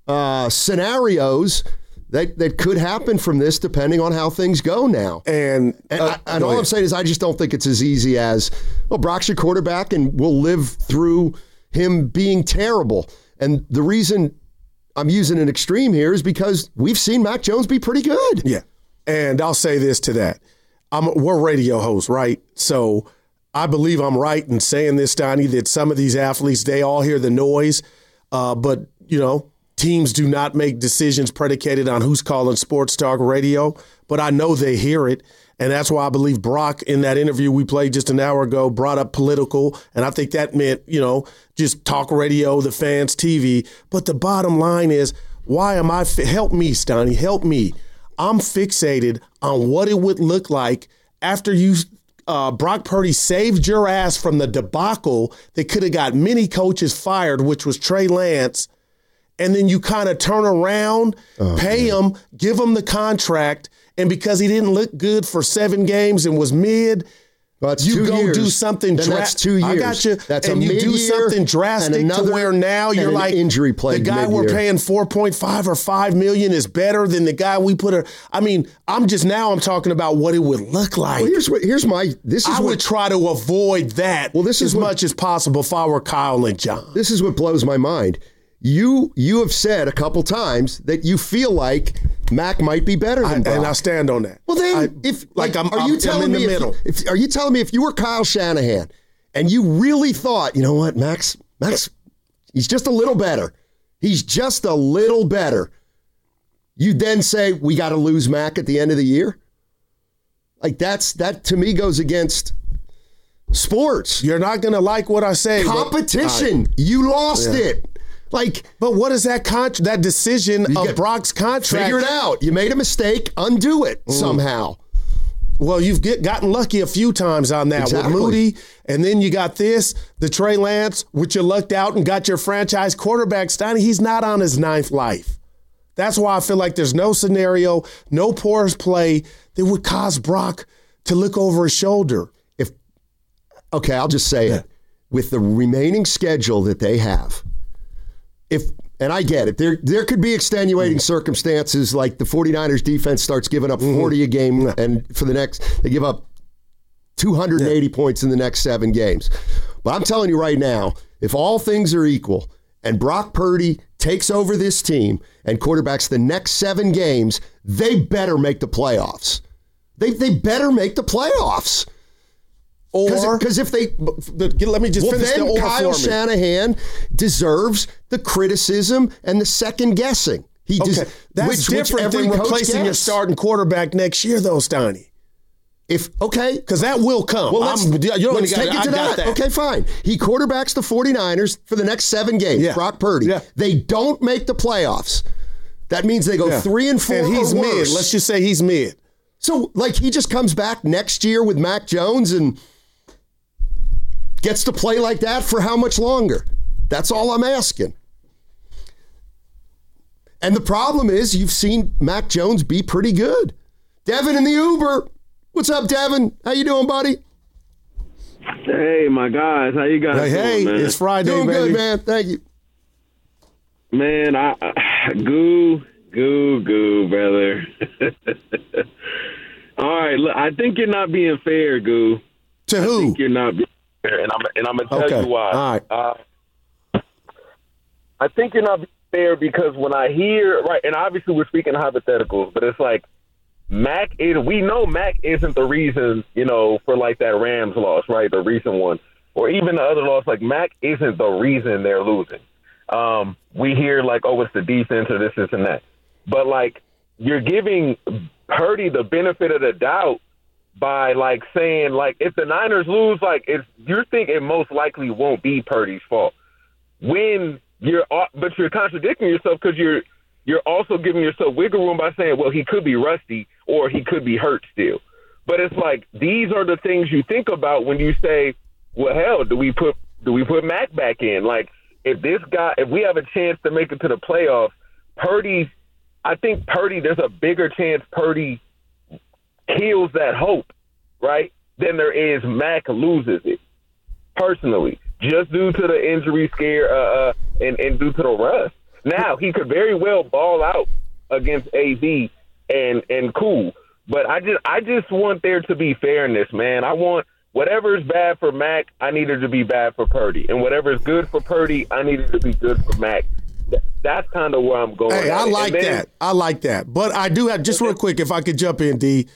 scenarios that could happen from this depending on how things go now. And all I'm saying is I just don't think it's as easy as, well, Brock's your quarterback and we'll live through him being terrible. And the reason I'm using an extreme here is because we've seen Mac Jones be pretty good. Yeah. And I'll say this to that. We're radio hosts, right? So I believe I'm right in saying this, Donnie, that some of these athletes, they all hear the noise, but, teams do not make decisions predicated on who's calling sports talk radio, but I know they hear it, and that's why I believe Brock, in that interview we played just an hour ago, brought up political, and I think that meant, just talk radio, the fans, TV. But the bottom line is, why am I help me, Stoney, help me. I'm fixated on what it would look like after Brock Purdy saved your ass from the debacle that could have got many coaches fired, which was Trey Lance, and then you kind of turn around, pay him, give him the contract, and because he didn't look good for 7 games and was mid, you go do something drastic. That's 2 years. I got you. That's and you do something drastic to where now you're like, injury plague the guy mid-year. we're paying $4.5 or $5 million is better than the guy we put. I'm talking about what it would look like. Well, I would try to avoid that much as possible if I were Kyle and John. This is what blows my mind. You have said a couple times that you feel like Mac might be better than Brock. And I stand on that. Well, then, are you telling me if you were Kyle Shanahan and you really thought, you know what, Max, he's just a little better. He's just a little better. You then say, we got to lose Mac at the end of the year? Like that to me goes against sports. You're not going to like what I say. Competition. You lost it. But what is that decision of Brock's contract? Figure it out. You made a mistake. Undo it somehow. Well, you've gotten lucky a few times on that with Moody, and then you got the Trey Lance, which you lucked out and got your franchise quarterback, Steiny. He's not on his 9th life. That's why I feel like there's no scenario, no porous play that would cause Brock to look over his shoulder. I'll just say it. With the remaining schedule that they have, and I get it, there could be extenuating circumstances, like the 49ers defense starts giving up 40 a game, and they give up 280 points in the next 7 games. But I'm telling you right now, if all things are equal and Brock Purdy takes over this team and quarterbacks the next 7 games, they better make the playoffs. They better make the playoffs. Because if they let me just finish the order Kyle for me. Shanahan deserves the criticism and the second guessing. That's different than replacing your starting quarterback next year, though, Steiny. Because that will come. Well, let's take it to that. Okay, fine. He quarterbacks the 49ers for the next 7 games. Yeah. Brock Purdy. Yeah. They don't make the playoffs. That means they go 3-4 and he's or worse. Mid. Let's just say he's mid. So, he just comes back next year with Mac Jones and gets to play like that for how much longer? That's all I'm asking. And the problem is you've seen Mac Jones be pretty good. Devin in the Uber. What's up, Devin? How you doing, buddy? Hey, my guys. How you guys doing, man? It's Friday, doing baby. Good, man. Thank you. Man, goo, brother. All right, look, I think you're not being fair, Goo. To who? I think you're not being fair, and I'm going to tell you why. All right. I think you're not being fair because when I hear, right, and obviously we're speaking hypotheticals, but it's like we know Mac isn't the reason, for like that Rams loss, right, the recent one, or even the other loss. Like, Mac isn't the reason they're losing. We hear like, oh, it's the defense or this and that. But, like, you're giving Purdy the benefit of the doubt by, like, saying, like, if the Niners lose, like, you think it most likely won't be Purdy's fault. But you're contradicting yourself because you're also giving yourself wiggle room by saying, well, he could be rusty or he could be hurt still. But it's like, these are the things you think about when you say, well, hell, do we put Mac back in? Like, if we have a chance to make it to the playoffs, I think there's a bigger chance Purdy kills that hope, right, than there is Mac loses it, personally, just due to the injury scare and due to the rust. Now, he could very well ball out against AV and cool, but I just want there to be fairness, man. I want whatever's bad for Mac, I need it to be bad for Purdy, and whatever's good for Purdy, I need it to be good for Mac. That's kind of where I'm going. Hey, I like that. But I do have, just real quick, if I could jump in, D,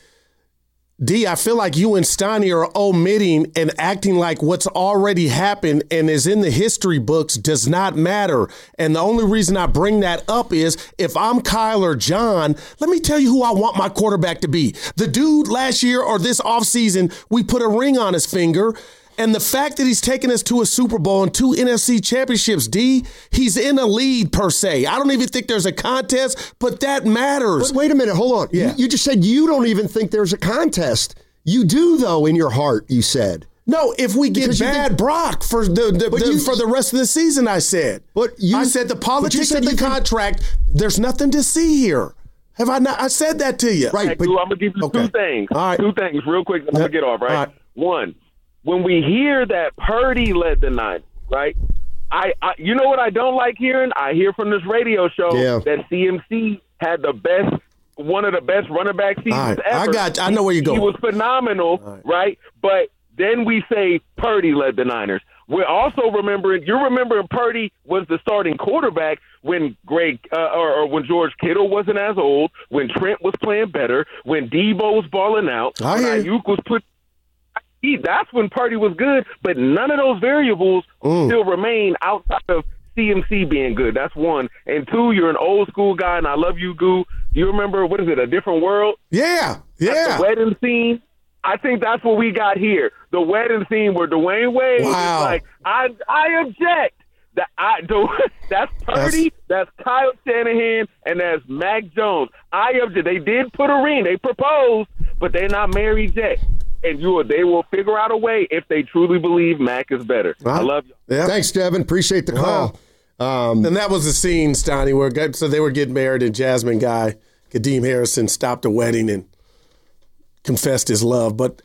I feel like you and Steiny are omitting and acting like what's already happened and is in the history books does not matter. And the only reason I bring that up is if I'm Kyle or John, let me tell you who I want my quarterback to be. The dude last year or this offseason, we put a ring on his finger. And the fact that he's taken us to a Super Bowl and 2 NFC championships, D, he's in a lead per se. I don't even think there's a contest, but that matters. But wait a minute, hold on. Yeah. You just said you don't even think there's a contest. You do, though, in your heart, you said. No, if we get bad Brock for the rest of the season, I said. I said the politics of the contract, there's nothing to see here. Have I not? I said that to you. Right. But, I'm going to give you two things. All right. 2 things real quick. I'm going to get off, right? One. When we hear that Purdy led the Niners, right? I you know what I don't like hearing? I hear from this radio show that CMC had one of the best running back seasons ever. I know where you're going. He was phenomenal, right? But then we say Purdy led the Niners. We're also remembering Purdy was the starting quarterback when when George Kittle wasn't as old, when Trent was playing better, when Debo was balling out, when Ayuk was put. That's when Purdy was good, but none of those variables still remain outside of CMC being good. That's one. And 2, you're an old school guy, and I love you, Goo. You remember, what is it, A Different World? Yeah. That's the wedding scene. I think that's what we got here. The wedding scene where Dwayne Wade was like, I object. That's Purdy, that's Kyle Shanahan, and that's Mac Jones. I object. They did put a ring. They proposed, but they're not married yet. And they will figure out a way if they truly believe Mac is better. I love you. Yeah. Thanks, Devin. Appreciate the call. And that was the scene, Steiny, where they were getting married, and Jasmine guy, Kadeem Harrison, stopped the wedding and confessed his love. But,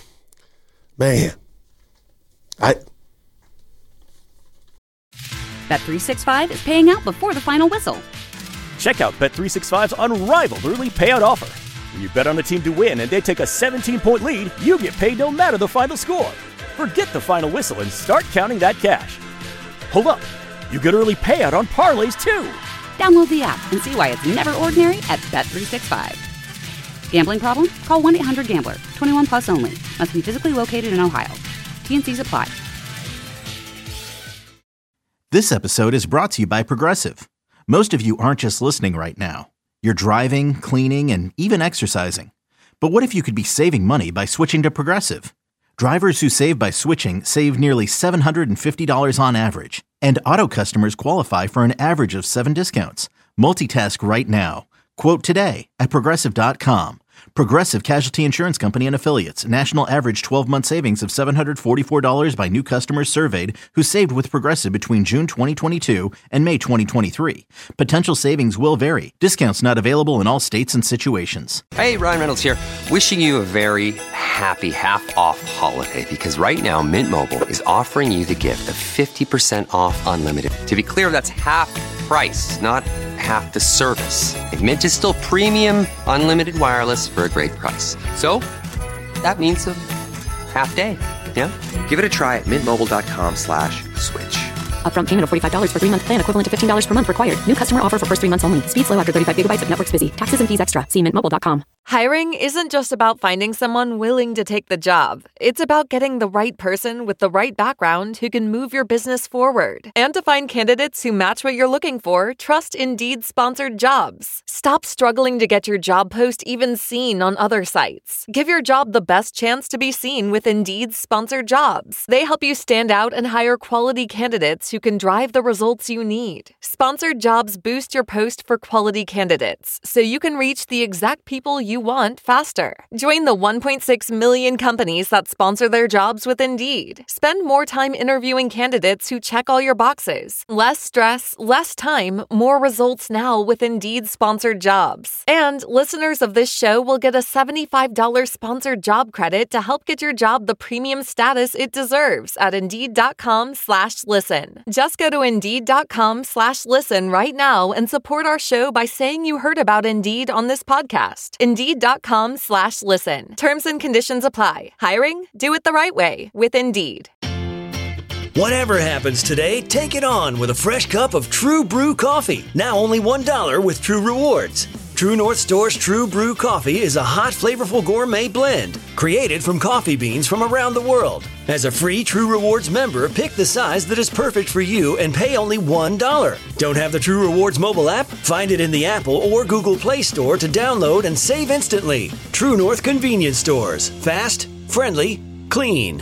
Bet365 is paying out before the final whistle. Check out Bet365's unrivaled early payout offer. When you bet on a team to win and they take a 17-point lead, you get paid no matter the final score. Forget the final whistle and start counting that cash. Hold up. You get early payout on parlays, too. Download the app and see why it's never ordinary at Bet365. Gambling problem? Call 1-800-GAMBLER. 21 plus only. Must be physically located in Ohio. T&Cs apply. This episode is brought to you by Progressive. Most of you aren't just listening right now. You're driving, cleaning, and even exercising. But what if you could be saving money by switching to Progressive? Drivers who save by switching save nearly $750 on average. And auto customers qualify for an average of 7 discounts. Multitask right now. Quote today at Progressive.com. Progressive Casualty Insurance Company and Affiliates. National average 12-month savings of $744 by new customers surveyed who saved with Progressive between June 2022 and May 2023. Potential savings will vary. Discounts not available in all states and situations. Hey, Ryan Reynolds here. Wishing you a very happy half-off holiday because right now Mint Mobile is offering you the gift of 50% off unlimited. To be clear, that's half price, not half the service. And Mint is still premium unlimited wireless for a great price. So that means a half day. Yeah? Give it a try at mintmobile.com/switch. Upfront payment of $45 for 3-month plan equivalent to $15 per month required. New customer offer for first 3 months only. Speed slow after 35 gigabytes if network's busy. Taxes and fees extra. See mintmobile.com. Hiring isn't just about finding someone willing to take the job. It's about getting the right person with the right background who can move your business forward. And to find candidates who match what you're looking for, trust Indeed-sponsored jobs. Stop struggling to get your job post even seen on other sites. Give your job the best chance to be seen with Indeed-sponsored jobs. They help you stand out and hire quality candidates who can drive the results you need. Sponsored jobs boost your post for quality candidates, so you can reach the exact people you want faster. Join the 1.6 million companies that sponsor their jobs with Indeed. Spend more time interviewing candidates who check all your boxes. Less stress, less time, more results now with Indeed-sponsored jobs. And listeners of this show will get a $75 sponsored job credit to help get your job the premium status it deserves at Indeed.com/listen. Just go to Indeed.com/listen right now and support our show by saying you heard about Indeed on this podcast. Indeed.com/listen. Terms and conditions apply. Hiring? Do it the right way with Indeed. Whatever happens today, take it on with a fresh cup of True Brew coffee. Now only $1 with True Rewards. True North Store's True Brew coffee is a hot, flavorful gourmet blend created from coffee beans from around the world. As a free True Rewards member, pick the size that is perfect for you and pay only $1. Don't have the True Rewards mobile app? Find it in the Apple or Google Play Store to download and save instantly. True North Convenience Stores. Fast, friendly, clean.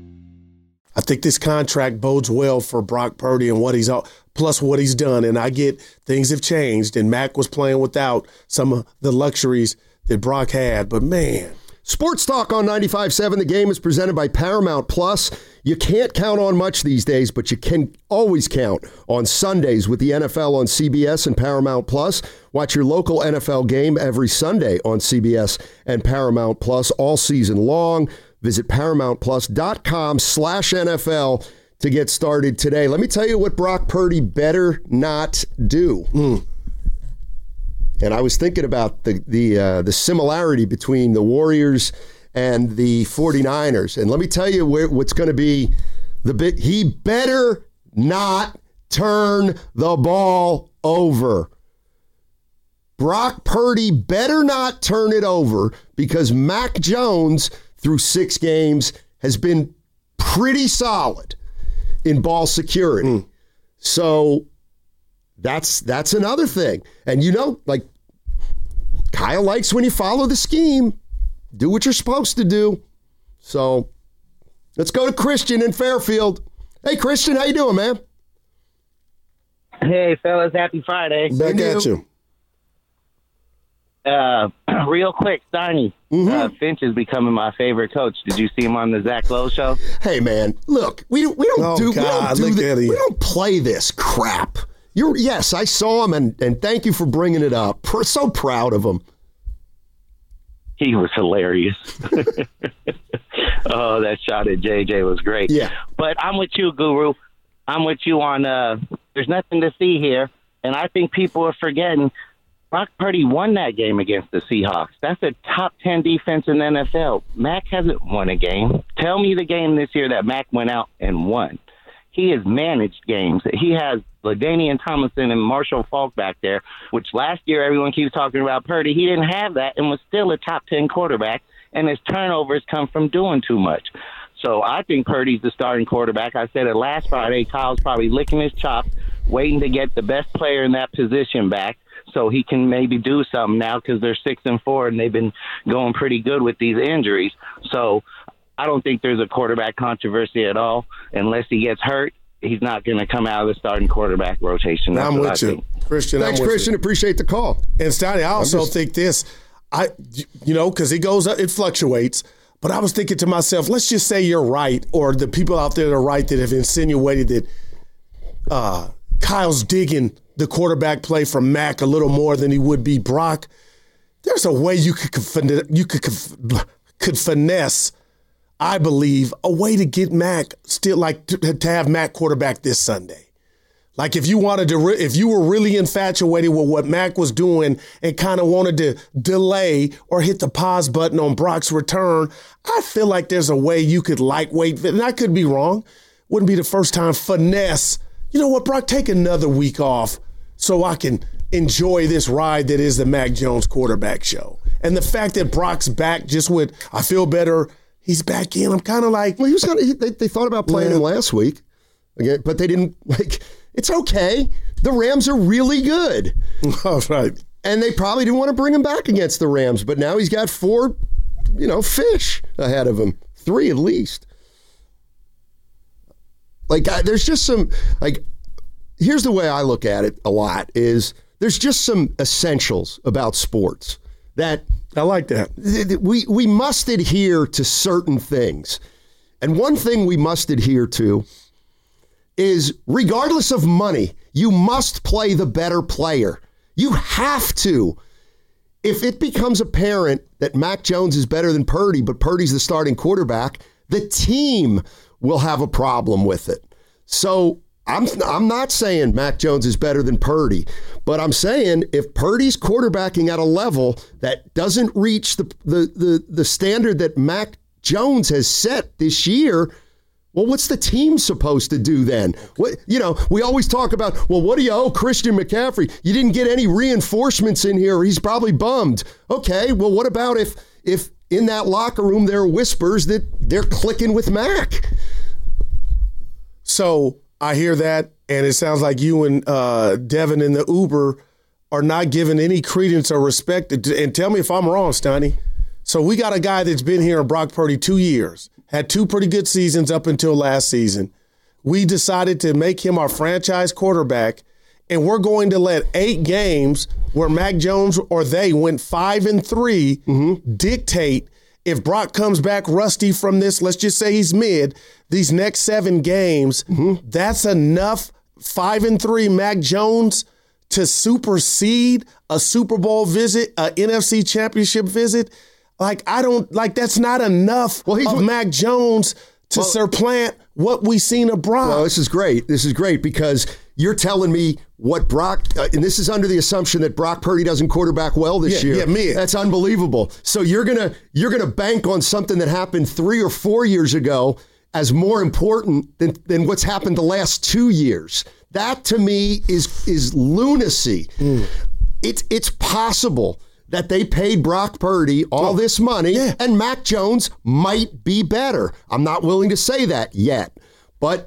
I think this contract bodes well for Brock Purdy and what he's plus what he's done. And I get things have changed, and Mac was playing without some of the luxuries that Brock had. But man, Sports Talk on 95.7. The Game is presented by Paramount Plus. You can't count on much these days, but you can always count on Sundays with the NFL on CBS and Paramount Plus. Watch your local NFL game every Sunday on CBS and Paramount Plus all season long. Visit ParamountPlus.com/NFL to get started today. Let me tell you what Brock Purdy better not do. And I was thinking about the similarity between the Warriors and the 49ers. And let me tell you what's going to be he better not turn the ball over. Brock Purdy better not turn it over because Mac Jones, through 6 games, has been pretty solid in ball security. So that's another thing. And like Kyle likes when you follow the scheme. Do what you're supposed to do. So let's go to Christian in Fairfield. Hey, Christian, how you doing, man? Hey, fellas, happy Friday. Back at you. Real quick, Steiny. Finch is becoming my favorite coach. Did you see him on the Zach Lowe show? Hey, man, look, we don't play this crap. Yes, I saw him, and thank you for bringing it up. So proud of him. He was hilarious. Oh, that shot at JJ was great. Yeah. But I'm with you, Guru. I'm with you on there's nothing to see here, and I think people are forgetting Brock Purdy won that game against the Seahawks. That's a top 10 defense in the NFL. Mac hasn't won a game. Tell me the game this year that Mac went out and won. He has managed games. He has LaDainian Tomlinson and Marshall Faulk back there, which last year everyone keeps talking about Purdy. He didn't have that and was still a top 10 quarterback, and his turnovers come from doing too much. So I think Purdy's the starting quarterback. I said it last Friday. Kyle's probably licking his chops, waiting to get the best player in that position back so he can maybe do something now because they're 6-4 and they've been going pretty good with these injuries. So I don't think there's a quarterback controversy at all. Unless he gets hurt, he's not going to come out of the starting quarterback rotation. I'm with you, Christian. Thanks, Christian. Appreciate the call. And Steiny, I also think this. because it goes up, it fluctuates. But I was thinking to myself, let's just say you're right, or the people out there that are right that have insinuated that Kyle's digging the quarterback play from Mac a little more than he would be Brock. There's a way you could finesse, I believe, a way to get Mac still to have Mac quarterback this Sunday. Like if you were really infatuated with what Mac was doing and kind of wanted to delay or hit the pause button on Brock's return, I feel like there's a way you could lightweight, and I could be wrong, wouldn't be the first time, finesse. You know what, Brock, take another week off so I can enjoy this ride that is the Mac Jones quarterback show. And the fact that Brock's back I feel better, he's back in. I'm kind of like. Well, they thought about playing him last week, again, but they didn't, it's okay. The Rams are really good. All right. And they probably didn't want to bring him back against the Rams, but now he's got 4, fish ahead of him. 3 at least. There's just some, here's the way I look at it a lot is there's just some essentials about sports that. I like that. We must adhere to certain things. And one thing we must adhere to is regardless of money, you must play the better player. You have to. If it becomes apparent that Mac Jones is better than Purdy, but Purdy's the starting quarterback, the team will have a problem with it. So I'm not saying Mac Jones is better than Purdy, but I'm saying if Purdy's quarterbacking at a level that doesn't reach the standard that Mac Jones has set this year, well, what's the team supposed to do then? We always talk about, well, what do you owe Christian McCaffrey? You didn't get any reinforcements in here. He's probably bummed. Okay, well, what about if in that locker room there are whispers that they're clicking with Mac? So I hear that, and it sounds like you and Devin in the Uber are not giving any credence or respect. And tell me if I'm wrong, Steiny. So we got a guy that's been here in Brock Purdy 2 years. Had 2 pretty good seasons up until last season. We decided to make him our franchise quarterback, and we're going to let 8 games where Mac Jones or they went 5-3 dictate if Brock comes back rusty from this, let's just say he's mid, these next 7 games, that's enough 5-3 Mac Jones to supersede a Super Bowl visit, a NFC Championship visit. That's not enough of Mac Jones to supplant what we seen of Brock. Well, this is great. This is great because you're telling me what Brock, and this is under the assumption that Brock Purdy doesn't quarterback well this year. Yeah, me. That's unbelievable. So you're gonna bank on something that happened 3 or 4 years ago as more important than what's happened the last 2 years. That to me is lunacy. It's possible that they paid Brock Purdy all this money, and Mac Jones might be better. I'm not willing to say that yet, but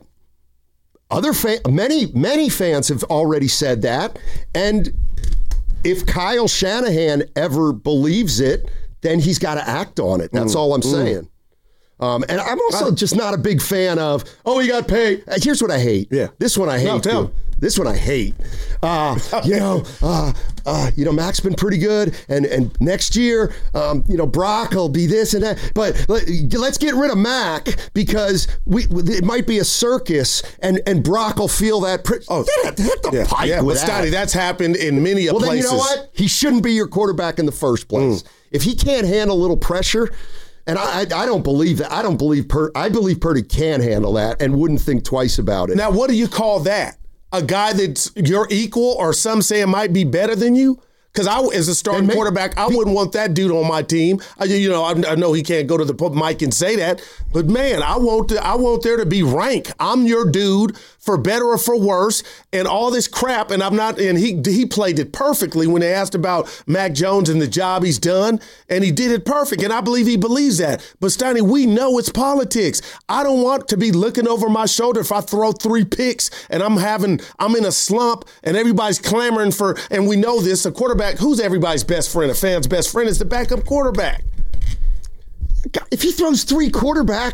many fans have already said that, and if Kyle Shanahan ever believes it, then he's got to act on it. That's all I'm saying. And I'm also just not a big fan of, you got paid. Here's what I hate. Yeah. This one I hate. This one I hate. Mac's been pretty good, and next year, Brock will be this and that. But let's get rid of Mac because it might be a circus, and Brock will feel that. Hit the pipe with that. Steiny, that's happened in many places. Well, then you know what? He shouldn't be your quarterback in the first place. If he can't handle a little pressure. And I don't believe that. I believe Purdy can handle that and wouldn't think twice about it. Now, what do you call that? A guy that's your equal, or some say it might be better than you? Because as a starting quarterback, I wouldn't want that dude on my team. I know he can't go to the mic and say that, but man, I want there to be rank. I'm your dude for better or for worse, and all this crap. And I'm not. And he played it perfectly when they asked about Mac Jones and the job he's done, and he did it perfect. And I believe he believes that. But Steiny, we know it's politics. I don't want to be looking over my shoulder if I throw 3 picks and I'm in a slump and everybody's clamoring for. And we know this. A quarterback. Who's everybody's best friend? A fan's best friend is the backup quarterback. If he throws 3 quarterbacks,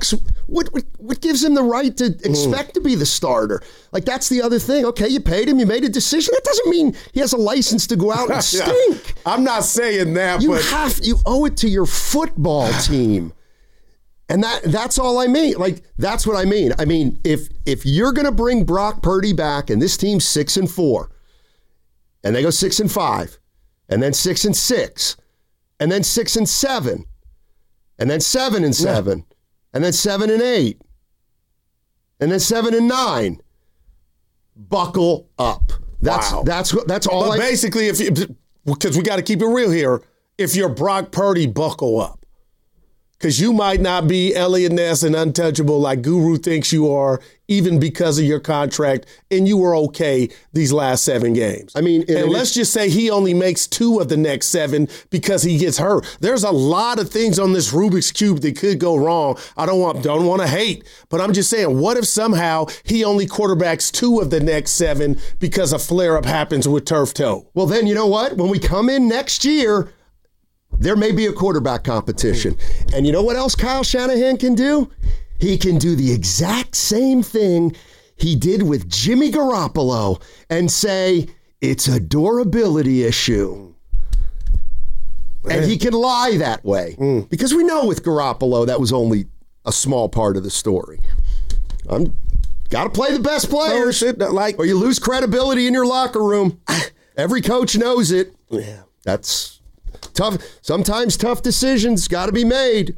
What gives him the right to expect to be the starter? Like, that's the other thing. Okay, you paid him, you made a decision. That doesn't mean he has a license to go out and stink. I'm not saying that, but you owe it to your football team. And that's all I mean. Like, that's what I mean. I mean, if you're going to bring Brock Purdy back and this team's 6-4, and they go 6-5, and then 6-6, and then 6-7, and then 7-7, and then 7-8, and then 7-9, buckle up. That's all. But basically, because we got to keep it real here, if you're Brock Purdy, buckle up. Because you might not be Elliot Ness and untouchable like Guru thinks you are, even because of your contract, and you were okay these last 7 games. I mean, and let's just say he only makes 2 of the next 7 because he gets hurt. There's a lot of things on this Rubik's Cube that could go wrong. I don't want to hate, but I'm just saying, what if somehow he only quarterbacks 2 of the next 7 because a flare-up happens with turf toe? Well, then you know what? When we come in next year, there may be a quarterback competition. And you know what else Kyle Shanahan can do? He can do the exact same thing he did with Jimmy Garoppolo and say, it's a durability issue. And he can lie that way. Because we know with Garoppolo, that was only a small part of the story. Got to play the best players, or you lose credibility in your locker room. Every coach knows it. Yeah. That's tough. Sometimes tough decisions got to be made.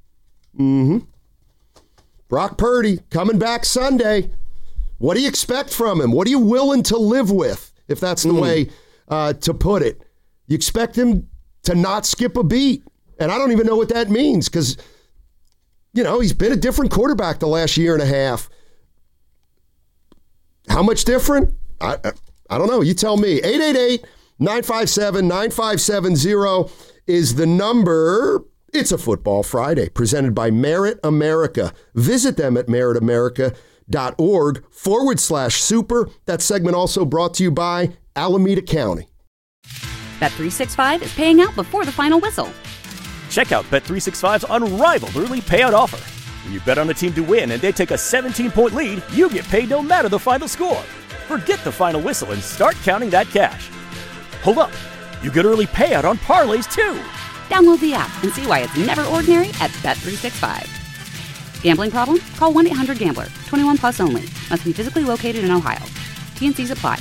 Brock Purdy coming back Sunday. What do you expect from him? What are you willing to live with, if that's the way to put it? You expect him to not skip a beat. And I don't even know what that means because, he's been a different quarterback the last year and a half. How much different? I don't know. You tell me. 888-957-9570 is the number. It's a Football Friday presented by Merit America. Visit them at meritamerica.org/super. That segment also brought to you by Alameda County. Bet365 is paying out before the final whistle. Check out Bet365's unrivaled early payout offer. When you bet on a team to win and they take a 17-point lead, you get paid no matter the final score. Forget the final whistle and start counting that cash. Hold up. You get early payout on parlays, too. Download the app and see why it's never ordinary at Bet365. Gambling problem? Call 1-800-GAMBLER. 21 plus only. Must be physically located in Ohio. T&Cs apply.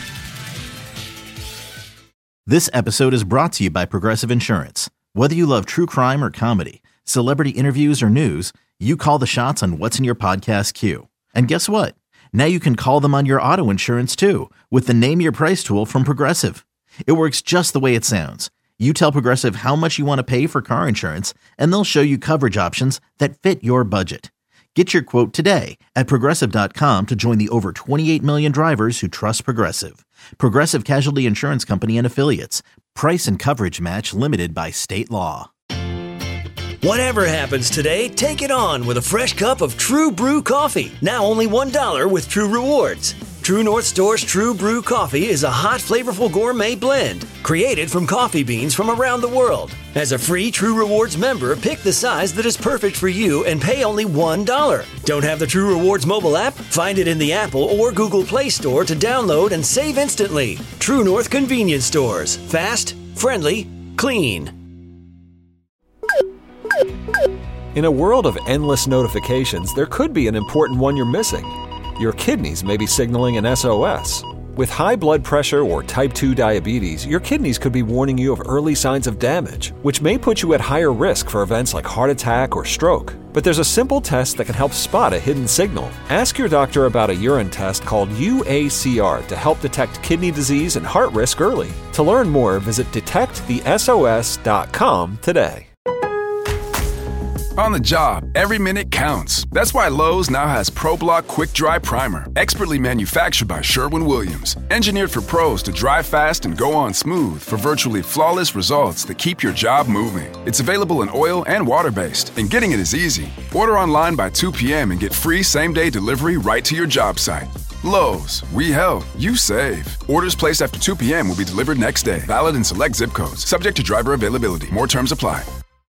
This episode is brought to you by Progressive Insurance. Whether you love true crime or comedy, celebrity interviews or news, you call the shots on what's in your podcast queue. And guess what? Now you can call them on your auto insurance, too, with the Name Your Price tool from Progressive. It works just the way it sounds. You tell Progressive how much you want to pay for car insurance, and they'll show you coverage options that fit your budget. Get your quote today at Progressive.com to join the over 28 million drivers who trust Progressive. Progressive Casualty Insurance Company and Affiliates. Price and coverage match limited by state law. Whatever happens today, take it on with a fresh cup of True Brew coffee. Now only $1 with True Rewards. True North Store's True Brew coffee is a hot, flavorful gourmet blend created from coffee beans from around the world. As a free True Rewards member, pick the size that is perfect for you and pay only $1. Don't have the True Rewards mobile app? Find it in the Apple or Google Play Store to download and save instantly. True North Convenience Stores. Fast, friendly, clean. In a world of endless notifications, there could be an important one you're missing. Your kidneys may be signaling an SOS. With high blood pressure or type 2 diabetes, your kidneys could be warning you of early signs of damage, which may put you at higher risk for events like heart attack or stroke. But there's a simple test that can help spot a hidden signal. Ask your doctor about a urine test called UACR to help detect kidney disease and heart risk early. To learn more, visit detectthesos.com today. On the job, every minute counts. That's why Lowe's now has ProBlock Quick Dry Primer, expertly manufactured by Sherwin-Williams. Engineered for pros to dry fast and go on smooth for virtually flawless results that keep your job moving. It's available in oil and water-based, and getting it is easy. Order online by 2 p.m. and get free same-day delivery right to your job site. Lowe's, we help, you save. Orders placed after 2 p.m. will be delivered next day. Valid in select zip codes. Subject to driver availability. More terms apply.